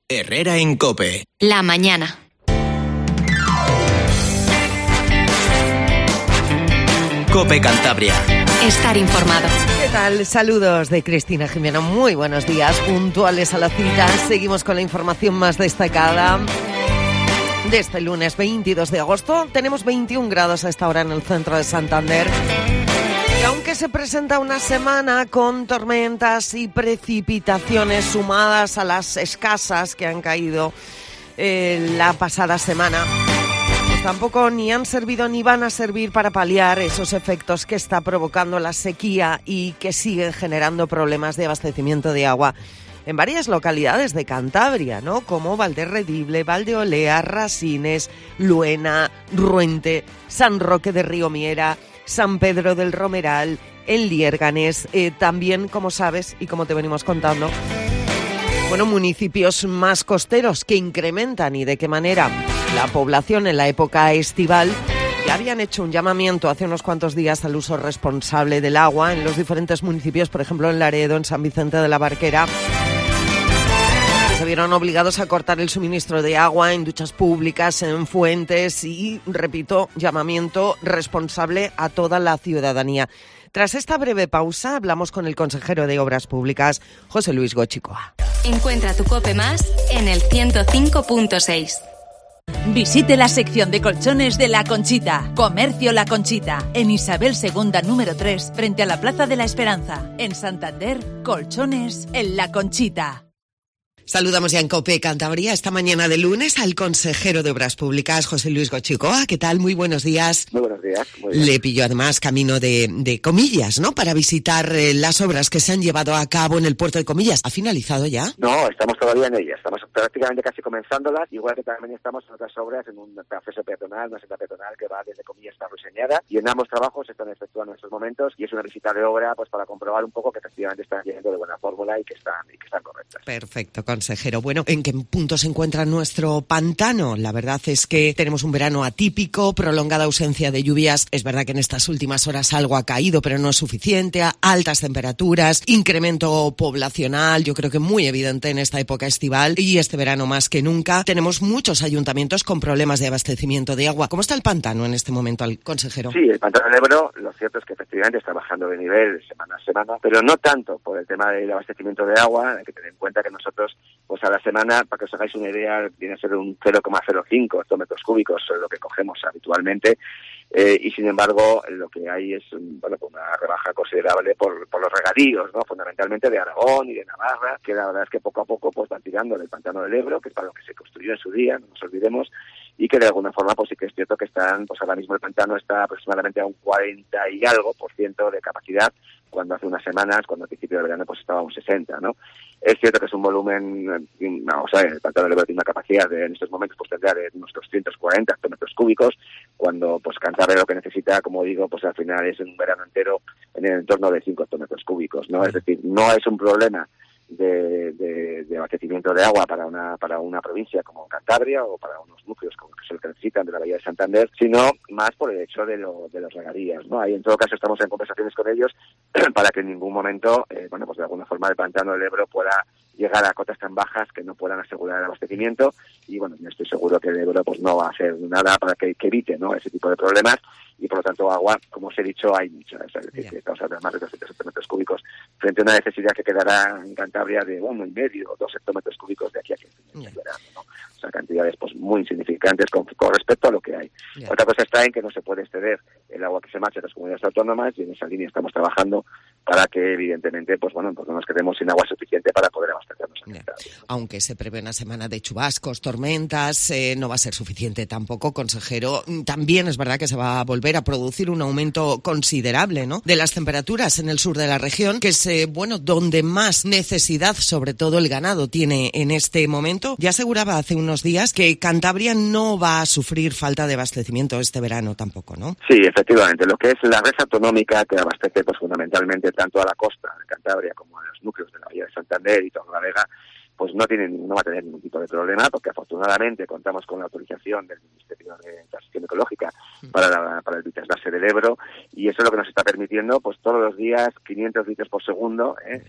Herrera en COPE. La mañana. COPE Cantabria. Estar informado. ¿Qué tal? Saludos de Cristina Jimeno. Muy buenos días, puntuales a la cita. Seguimos con la información más destacada de este lunes 22 de agosto. Tenemos 21 grados a esta hora en el centro de Santander. Y aunque se presenta una semana con tormentas y precipitaciones sumadas a las escasas que han caído la pasada semana, pues tampoco ni han servido ni van a servir para paliar esos efectos que está provocando la sequía y que siguen generando problemas de abastecimiento de agua en varias localidades de Cantabria, ¿no? Como Valderredible, Valdeolea, Rasines, Luena, Ruente, San Roque de Riomiera, San Pedro del Romeral, en Liérganes, también, como sabes y como te venimos contando, municipios más costeros que incrementan y de qué manera la población en la época estival. Ya habían hecho un llamamiento hace unos cuantos días al uso responsable del agua en los diferentes municipios, por ejemplo en Laredo, en San Vicente de la Barquera. Se vieron obligados a cortar el suministro de agua en duchas públicas, en fuentes y, repito, llamamiento responsable a toda la ciudadanía. Tras esta breve pausa, hablamos con el consejero de Obras Públicas, José Luis Gochicoa. Encuentra tu COPE más en el 105.6. Visite la sección de colchones de La Conchita. Comercio La Conchita, en Isabel II número 3, frente a la Plaza de la Esperanza. En Santander, colchones en La Conchita. Saludamos ya en COPE Cantabria esta mañana de lunes al consejero de Obras Públicas, José Luis Gochicoa. ¿Qué tal? Muy buenos días. Muy buenos días. Muy bien. Le pillo además camino de Comillas, ¿no? Para visitar las obras que se han llevado a cabo en el puerto de Comillas. ¿Ha finalizado ya? No, estamos todavía en ellas. Estamos prácticamente casi comenzándolas. Igual que también estamos en otras obras, en un acceso peatonal, una senda peatonal que va desde Comillas hasta Ruiseñada. Y en ambos trabajos se están efectuando en estos momentos. Y es una visita de obra pues para comprobar un poco que efectivamente están yendo de buena fórmula y que están correctas. Perfecto, consejero. Bueno, ¿en qué punto se encuentra nuestro pantano? La verdad es que tenemos un verano atípico, prolongada ausencia de lluvias. Es verdad que en estas últimas horas algo ha caído, pero no es suficiente. Altas temperaturas, incremento poblacional, yo creo que muy evidente en esta época estival y este verano más que nunca. Tenemos muchos ayuntamientos con problemas de abastecimiento de agua. ¿Cómo está el pantano en este momento, consejero? Sí, el pantano del Ebro, lo cierto es que efectivamente está bajando de nivel semana a semana, pero no tanto por el tema del abastecimiento de agua. Hay que tener en cuenta que nosotros, pues a la semana, para que os hagáis una idea, viene a ser un 0,05 hectómetros cúbicos, lo que cogemos habitualmente, y sin embargo lo que hay es una rebaja considerable por los regadíos, ¿no? Fundamentalmente de Aragón y de Navarra, que la verdad es que poco a poco pues van tirando del pantano del Ebro, que es para lo que se construyó en su día, no nos olvidemos, y que de alguna forma pues sí que es cierto que están, pues ahora mismo el pantano está aproximadamente a un 40 y algo % de capacidad, cuando hace unas semanas, cuando al principio del verano pues estaba a un 60, ¿no? Es cierto que es un volumen, el pantano del Ebro tiene una capacidad en estos momentos pues tendrá de unos 240 hectómetros cúbicos, cuando pues Cantabria lo que necesita, como digo, pues al final es en un verano entero en el entorno de 5 hectómetros cúbicos, ¿no? Es decir, no es un problema de abastecimiento de agua para una provincia como Cantabria o para unos núcleos como que es el que necesitan de la Bahía de Santander, sino más por el hecho de los regadíos, ¿no? Ahí en todo caso estamos en conversaciones con ellos para que en ningún momento, pues de alguna forma el pantano del Ebro pueda llegar a cotas tan bajas que no puedan asegurar el abastecimiento y yo estoy seguro que el Ebro pues no va a hacer nada para que evite, ¿no? Ese tipo de problemas y por lo tanto agua, como os he dicho, hay mucha, es decir, que estamos hablando de más de 200 hectómetros cúbicos frente a una necesidad que quedará en Cantabria de 1,5 o 2 hectómetros cúbicos de aquí a 15 días de verano, ¿no? O sea, cantidades pues muy insignificantes con respecto a lo que hay. Otra cosa está en que no se puede exceder el agua que se marcha en las comunidades autónomas y en esa línea estamos trabajando para que evidentemente pues no nos quedemos sin agua suficiente para poder abastecernos en Cantabria. Aunque se prevé una semana de chubascos, tormentas, no va a ser suficiente tampoco, consejero. También es verdad que se va a volver a producir un aumento considerable, ¿no?, de las temperaturas en el sur de la región, que es donde más necesidad, sobre todo el ganado, tiene en este momento. Ya aseguraba hace unos días que Cantabria no va a sufrir falta de abastecimiento este verano tampoco, ¿no? Sí, efectivamente. Lo que es la red autonómica que abastece pues fundamentalmente tanto a la costa de Cantabria como a los núcleos de la Bahía de Santander y Torrelavega, pues no va a tener ningún tipo de problema, porque afortunadamente contamos con la autorización del Ministerio de Transición Ecológica para el trasvase del Ebro, y eso es lo que nos está permitiendo pues todos los días 500 litros por segundo, o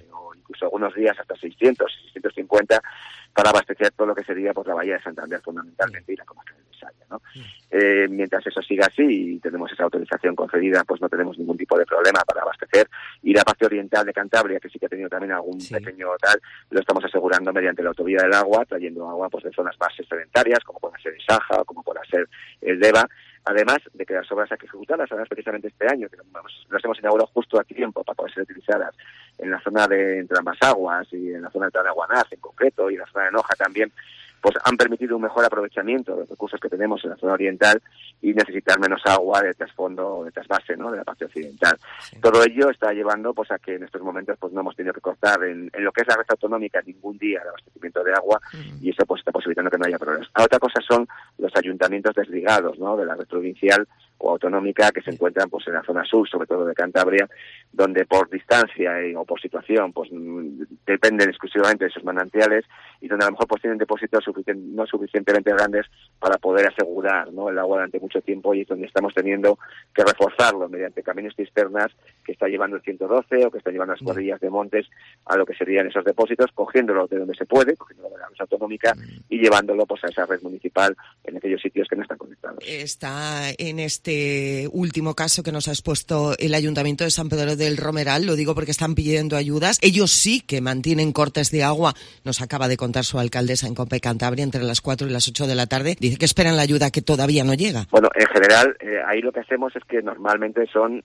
incluso algunos días hasta 600, 650, para abastecer todo lo que sería pues la bahía de Santander fundamentalmente y la comarca de Bisaya, ¿no? Mientras eso siga así y tenemos esa autorización concedida, pues no tenemos ningún tipo de problema para abastecer. Y la parte oriental de Cantabria, que sí que ha tenido también algún pequeño tal, lo estamos asegurando mediante la autovía del agua, trayendo agua pues de zonas más sedentarias, como puede ser el Saja o como pueda ser el Deva. Además de que las obras hay que ejecutarlas, además precisamente este año, que las hemos inaugurado justo a tiempo para poder ser utilizadas en la zona de entre ambas aguas y en la zona de Aguanaz en concreto y en la zona de Noja también, pues han permitido un mejor aprovechamiento de los recursos que tenemos en la zona oriental y necesitar menos agua de trasfondo, de trasvase, ¿no?, de la parte occidental. Sí. Todo ello está llevando pues a que en estos momentos pues no hemos tenido que cortar en lo que es la red autonómica ningún día de abastecimiento de agua y eso pues está posibilitando que no haya problemas. Otra cosa son los ayuntamientos desligados, ¿no?, de la red provincial o autonómica que se encuentran pues en la zona sur, sobre todo de Cantabria, donde por distancia o por situación pues dependen exclusivamente de sus manantiales y donde a lo mejor pues tienen depósitos no suficientemente grandes para poder asegurar, ¿no?, el agua durante mucho tiempo, y es donde estamos teniendo que reforzarlo mediante caminos cisternas que está llevando el 112 o que está llevando las cuadrillas de montes a lo que serían esos depósitos, cogiéndolo de donde se puede, cogiéndolo de la red autonómica y llevándolo pues a esa red municipal en aquellos sitios que no están conectados. Está en este último caso que nos ha expuesto el Ayuntamiento de San Pedro del Romeral, lo digo porque están pidiendo ayudas. Ellos sí que mantienen cortes de agua, nos acaba de contar su alcaldesa en COPE Cantabria, entre las 4 y las 8 de la tarde. Dice que esperan la ayuda que todavía no llega. Bueno, en general, ahí lo que hacemos es que normalmente son,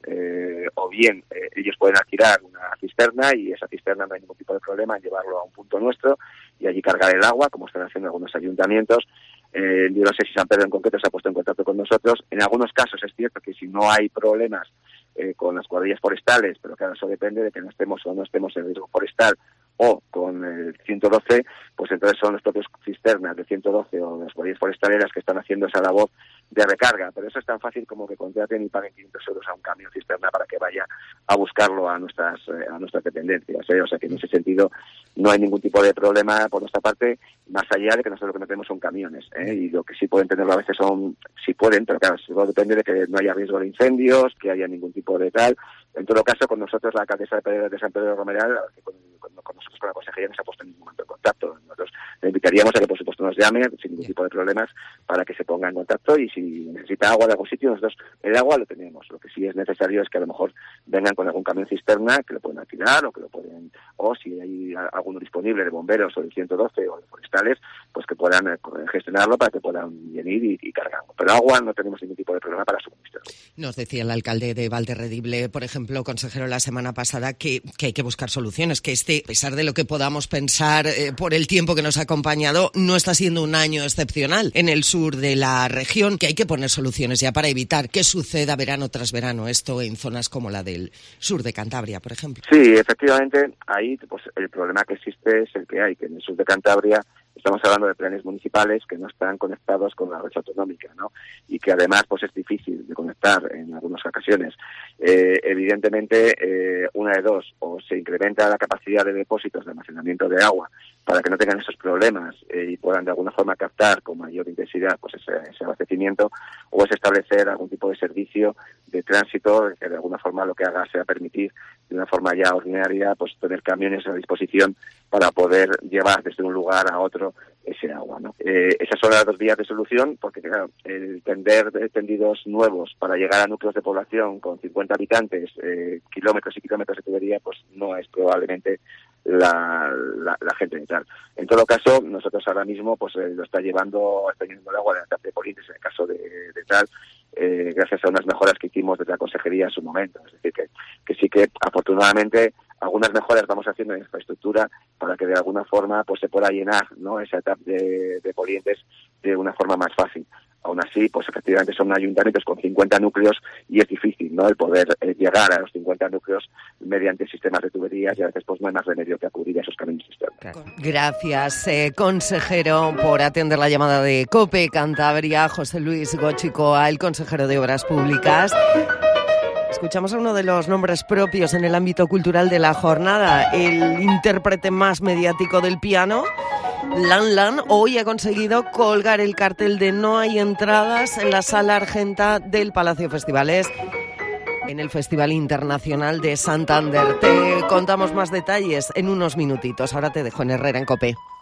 o bien ellos pueden alquilar una cisterna y esa cisterna no hay ningún tipo de problema en llevarlo a un punto nuestro y allí cargar el agua, como están haciendo algunos ayuntamientos. Yo no sé si San Pedro en concreto se ha puesto en contacto con nosotros. En algunos casos es cierto que si no hay problemas con las cuadrillas forestales, pero claro, eso depende de que no estemos o no estemos en riesgo forestal o con el 112, pues entonces son los propios cisternas de 112 o las cuadrillas forestales las que están haciendo esa labor de recarga, pero eso es tan fácil como que contraten y paguen 500 euros a un camión cisterna para que vaya a buscarlo a nuestras dependencias, o sea que en ese sentido no hay ningún tipo de problema por nuestra parte, más allá de que nosotros lo que no tenemos son camiones, y lo que sí pueden tenerlo a veces son, sí pueden, pero claro, todo depende de que no haya riesgo de incendios, que haya ningún tipo de tal. En todo caso, con nosotros la alcaldesa de San Pedro de Romeral, con nosotros con la consejería no se ha puesto en ningún momento en contacto. Nosotros le invitaríamos a que por supuesto nos llame sin ningún tipo de problemas para que se ponga en contacto, y si necesita agua de algún sitio, nosotros el agua lo tenemos. Lo que sí es necesario es que a lo mejor vengan con algún camión cisterna que lo pueden alquilar o si hay alguno disponible de bomberos o del 112 o de forestales, pues que puedan gestionarlo para que puedan venir y cargarlo. Pero agua no tenemos ningún tipo de problema para suministrarlo. Nos decía el alcalde de Valderredible, por ejemplo, consejero, la semana pasada, que hay que buscar soluciones, que a pesar de lo que podamos pensar por el tiempo que nos ha acompañado, no está siendo un año excepcional en el sur de la región, que hay que poner soluciones ya para evitar que suceda verano tras verano esto en zonas como la del sur de Cantabria, por ejemplo. Sí, efectivamente, ahí pues el problema que existe es el que hay, que en el sur de Cantabria estamos hablando de planes municipales que no están conectados con la red autonómica, ¿no? Y que además pues es difícil de conectar en algunas ocasiones. Evidentemente, una de dos, o se incrementa la capacidad de depósitos de almacenamiento de agua para que no tengan esos problemas y puedan de alguna forma captar con mayor intensidad pues ese abastecimiento, o es establecer algún tipo de servicio de tránsito que de alguna forma lo que haga sea permitir de una forma ya ordinaria pues tener camiones a disposición para poder llevar desde un lugar a otro ese agua, ¿no? Esas son las dos vías de solución, porque claro, el tender de tendidos nuevos para llegar a núcleos de población con 50 habitantes, kilómetros y kilómetros de tubería, pues no es probablemente la gente de tal. En todo caso, nosotros ahora mismo pues lo está llevando el agua de la TAP de Políndez en el caso de tal, gracias a unas mejoras que hicimos desde la consejería en su momento. Es decir, que sí que afortunadamente algunas mejoras vamos haciendo en infraestructura para que de alguna forma pues se pueda llenar, ¿no?, esa etapa de Polientes de una forma más fácil. Aún así, pues efectivamente son ayuntamientos con 50 núcleos y es difícil, ¿no?, el poder llegar a los 50 núcleos mediante sistemas de tuberías, y a veces pues no hay más remedio que acudir a esos caminos cisterna. Gracias, consejero, por atender la llamada de COPE Cantabria. José Luis Gochicoa, el consejero de Obras Públicas. Escuchamos a uno de los nombres propios en el ámbito cultural de la jornada, el intérprete más mediático del piano. Lan Lan hoy ha conseguido colgar el cartel de no hay entradas en la Sala Argenta del Palacio Festivales. en el Festival Internacional de Santander. Te contamos más detalles en unos minutitos. Ahora te dejo en Herrera en COPE.